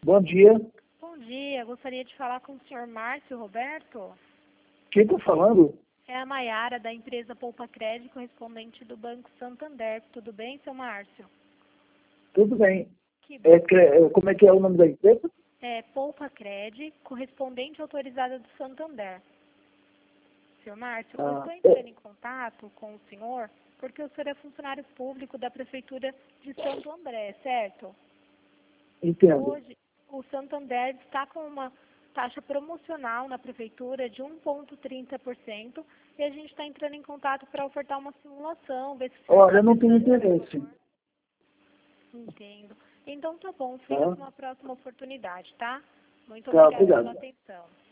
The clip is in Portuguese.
Bom dia. Bom dia, gostaria de falar com o senhor Márcio Roberto. Quem está falando? É a Maiara, da empresa Poupa Crédito, correspondente do Banco Santander. Tudo bem, seu Márcio? Tudo bem. Que bom. Como é que é o nome da empresa? É Poupa Crédito, correspondente autorizada do Santander. Seu Márcio, eu estou entrando em contato com o senhor porque o senhor é funcionário público da Prefeitura de Santo André, certo? Entendo. Hoje, o Santander está com uma taxa promocional na Prefeitura de 1,30% e a gente está entrando em contato para ofertar uma simulação, ver se o senhor Olha, eu está não tenho pensando em interesse. favor. Entendo. Então tá bom, fica para uma próxima oportunidade, tá? Muito Tá, obrigada pela obrigado. atenção.